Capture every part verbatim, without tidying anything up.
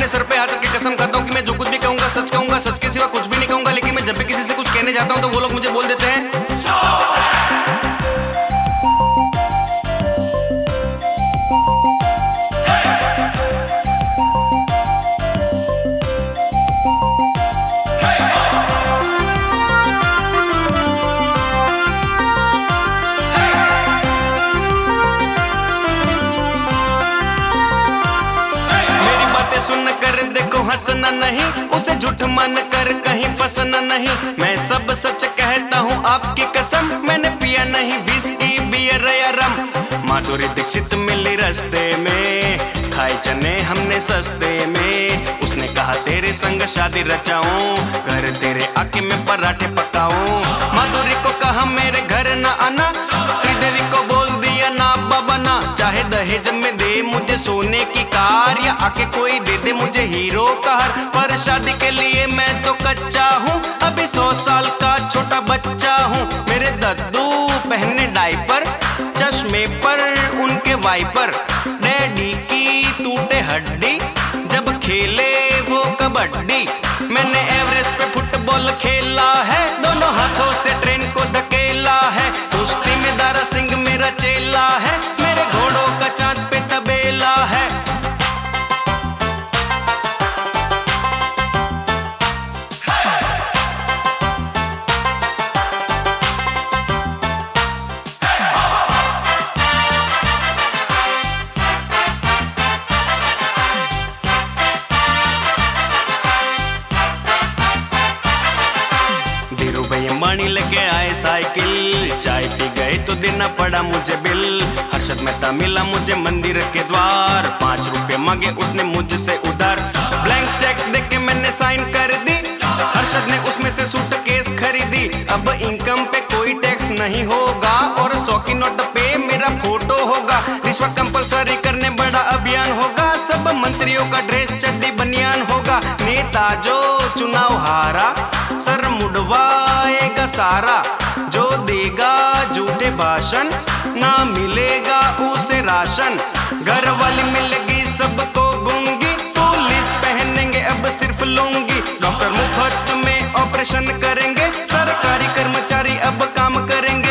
अपने सर पे हाथ रख के कसम खाता हूँ कि मैं जो कुछ भी कहूँगा सच कहूँगा, सच के सिवा कुछ भी नहीं कहूँगा। लेकिन मैं जब भी किसी से कुछ कहने जाता हूँ तो वो लोग मुझे बोल देते हैं सुन कर देखो हंसना नहीं, उसे झूठ मान कर कहीं फंसना नहीं। मैं सब सच कहता हूँ आपकी कसम, मैंने पिया नहीं विस्की बियर या रम। माधुरी दीक्षित मिली रास्ते में, खाए चने हमने सस्ते में। उसने कहा तेरे संग शादी रचाऊं, घर तेरे आके मैं पराठे पकाऊं। माधुरी को कहा मेरे घर न आना, श्रीदेवी को बोल दिया ना बाबा ना। चाहे दहेज में दे मुझे सोने की कार, या आके कोई दे दे मुझे हीरो कार। पर शादी के लिए मैं तो कच्चा हूँ, अभी सौ साल का छोटा बच्चा हूँ। मेरे दद्दू पहने डायपर, चश्मे पर उनके वाइपर। डैडी की टूटे हड्डी, जब खेले वो कबड्डी। मैंने एवरेस्ट पे फुटबॉल खेला है, दोनों हाथों से ट्रेन को धकेला है। कुश्ती में दारा सिंह मेरा चेला है, मेरे घोड़ों का चांद पे तबेला है। अंबानी लेके आए साइकिल, चाय पी गए तो देना पड़ा मुझे बिल। हर्षद मेहता मिला मुझे मंदिर के द्वार, पांच रुपए मांगे उसने मुझसे उधार। ब्लैंक चेक देके मैंने साइन कर दी, हर्षद ने उसमें से सूटकेस खरीदी। अब इनकम पे कोई टैक्स नहीं होगा, और सौ की नोट पे मेरा फोटो होगा। रिश्वत कंपलसरी करने बड़ा अभियान होगा, सब मंत्रियों का ड्रेस चड्डी बनियान होगा। नेता जो चुनाव हारा, सर मुड़वाएगा सारा। जो देगा झूठे भाषण, ना मिलेगा उसे राशन। घर वाली मिलेगी सबको गूंगी, पुलिस पहनेंगे अब सिर्फ लुंगी। डॉक्टर मुफ्त में ऑपरेशन करेंगे, सरकारी कर्मचारी अब काम करेंगे।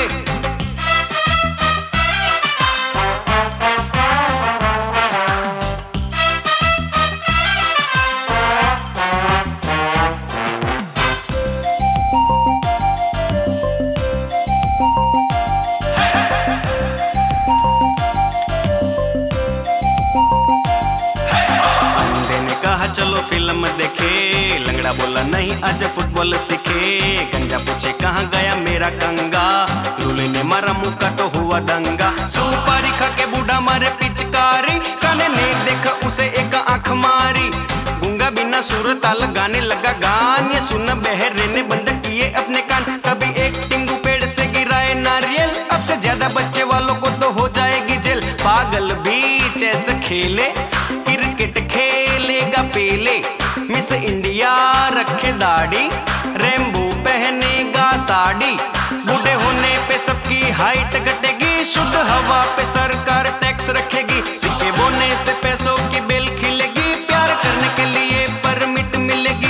चलो फिल्म देखे, लंगड़ा बोला नहीं आज फुटबॉल सीखे। गंजा पूछे कहाँ गया मेरा कंगा, लूले ने मारा मुक्का तो हुआ दंगा। सुपारी खा के बूढ़ा मारे पिचकारी, काने ने देखा उसे एक आंख मारी। गूंगा बिना सुर ताल गाने लगा गान, ये सुन बहरे ने बंद किए अपने कान। कभी एक टिंगू पेड़ से गिराए नारियल, अब से ज्यादा बच्चे वालों को तो हो जाएगी जेल। पागल भी चेस खेले, क्रिकेट खेलेगा पेले। मिस इंडिया रखे दाढ़ी, रेम्बो पहनेगा साड़ी। बूढ़े होने पे सबकी हाइट घटेगी, शुद्ध हवा पे सरकार टैक्स रखेगी। सिक्के बोने से पैसों की बेल खिलेगी, प्यार करने के लिए परमिट मिलेगी।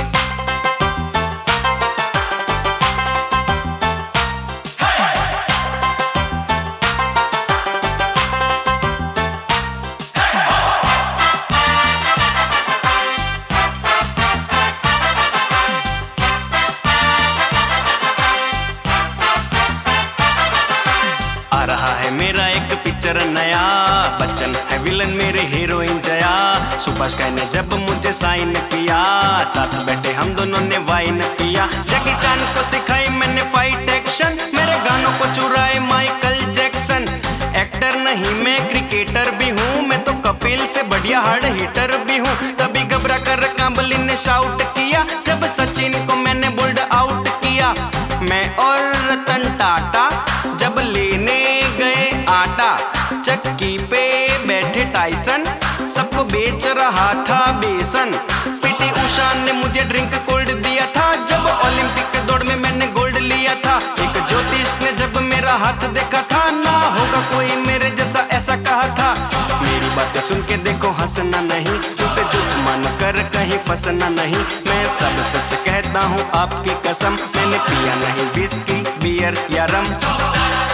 आ रहा है मेरा एक पिक्चर नया, बच्चन है विलन मेरे हीरोइन जया। सुभाष कहने जब मुझे साइन किया, साथ बैठे हम दोनों ने वाइन किया। जैकी चान को सिखाई मैंने फाइट एक्शन, मेरे गानों को चुराए माइकल जैक्सन। एक्टर नहीं मैं क्रिकेटर भी हूँ, मैं तो कपिल से बढ़िया हार्ड हिटर भी हूँ। तभी घबरा कर कांबली ने शाउट किया, जब सचिन को मैंने बोल्ड आउट किया। मैं और रतन टाटा जब लेने गए आटा, चक्की पे बैठे टाइसन सबको बेच रहा था बेसन। पीटी उषा ने मुझे ड्रिंक कोल्ड दिया था, जब ओलंपिक के दौड़ में मैंने गोल्ड लिया था। एक ज्योतिष ने जब मेरा हाथ देखा था, ना होगा कोई मेरे जैसा ऐसा कहा था। मेरी बातें सुन के देखो हंसना नहीं, उसे झूठ मान कर कहीं फंसना नहीं। मैं सब सच कहता हूँ आपकी कसम, मैंने पिया नहीं विस्की बियर या रम।